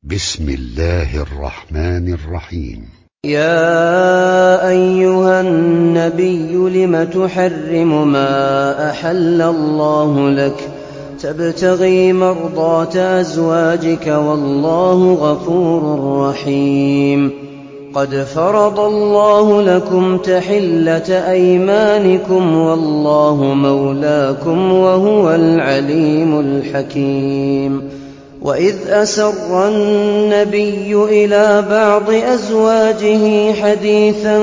بسم الله الرحمن الرحيم. يا أيها النبي لم تحرم ما أحل الله لك تبتغي مرضات أزواجك والله غفور رحيم. قد فرض الله لكم تحلة أيمانكم والله مولاكم وهو العليم الحكيم. وإذ أسر النبي إلى بعض أزواجه حديثا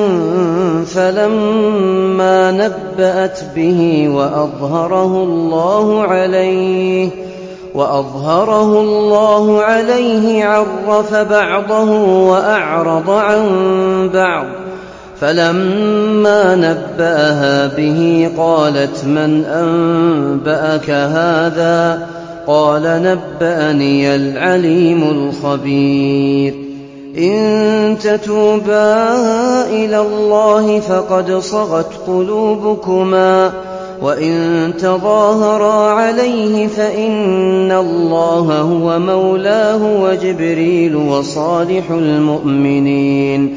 فلما نبأت به وأظهره الله عليه عرف بعضه وأعرض عن بعض. فلما نبأها به قالت من أنبأك هذا؟ قال نبأني العليم الخبير. إن تتوبا إلى الله فقد صغت قلوبكما وإن تظاهرا عليه فإن الله هو مولاه وجبريل وصالح المؤمنين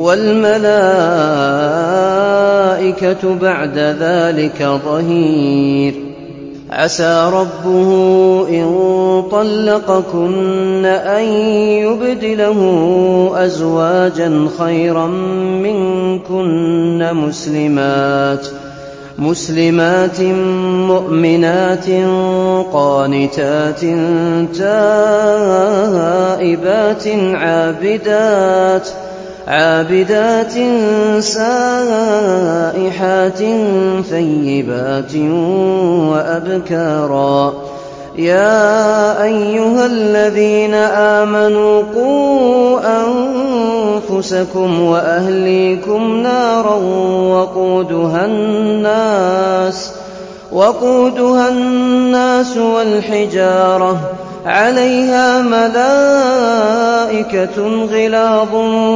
والملائكة بعد ذلك ظهير. عسى ربه إن طلقكن أن يبدله أزواجا خيرا منكن مسلمات مؤمنات قانتات تائبات عابدات سائحات ثيبات وأبكارا. يا أيها الذين آمنوا قوا أنفسكم وأهليكم نارا وقودها الناس والحجارة عليها ملائكة غلاظ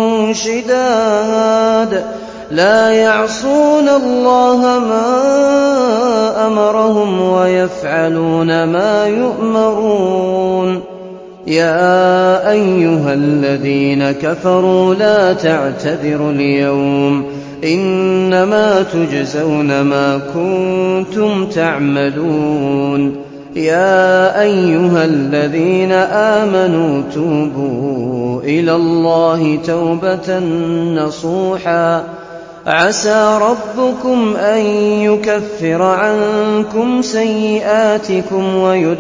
شداد لا يعصون الله ما أمرهم ويفعلون ما يؤمرون. يا أيها الذين كفروا لا تعتذروا اليوم إنما تجزون ما كنتم تعملون. يا أيها الذين آمنوا توبوا إلى الله توبة نصوحا عسى ربكم أن يكفر عنكم سيئاتكم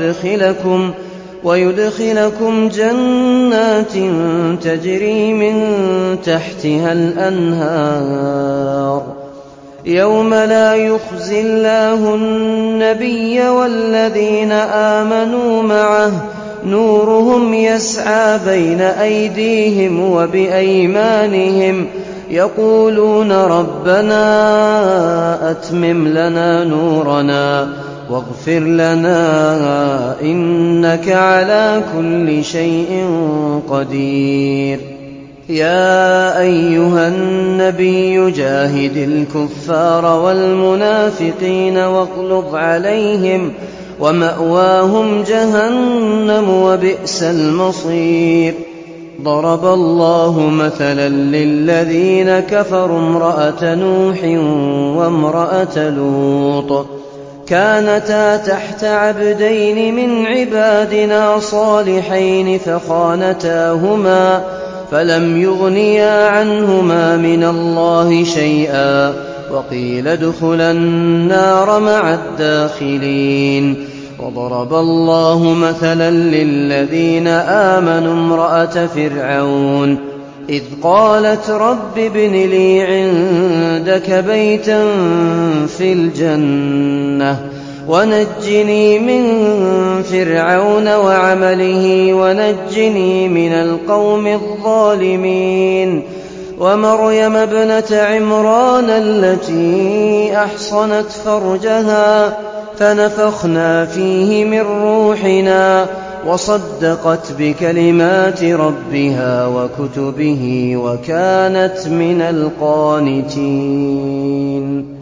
ويدخلكم جنات تجري من تحتها الأنهار يوم لا يخزي الله النبي والذين آمنوا معه نورهم يسعى بين أيديهم وبأيمانهم يقولون ربنا أتمم لنا نورنا واغفر لنا إنك على كل شيء قدير. يا أيها النبي جاهد الكفار والمنافقين واغلظ عليهم ومأواهم جهنم وبئس المصير. ضرب الله مثلا للذين كفروا امرأة نوح وامرأة لوط كانتا تحت عبدين من عبادنا صالحين فخانتاهما فلم يغنيا عنهما من الله شيئا وقيل ادخلا النار مع الداخلين. وضرب الله مثلا للذين آمنوا امرأة فرعون إذ قالت رب ابن لي عندك بيتا في الجنة ونجني من فرعون وعمله ونجني من القوم الظالمين. ومريم ابنة عمران التي أحصنت فرجها فنفخنا فيه من روحنا وصدقت بكلمات ربها وكتبه وكانت من القانتين.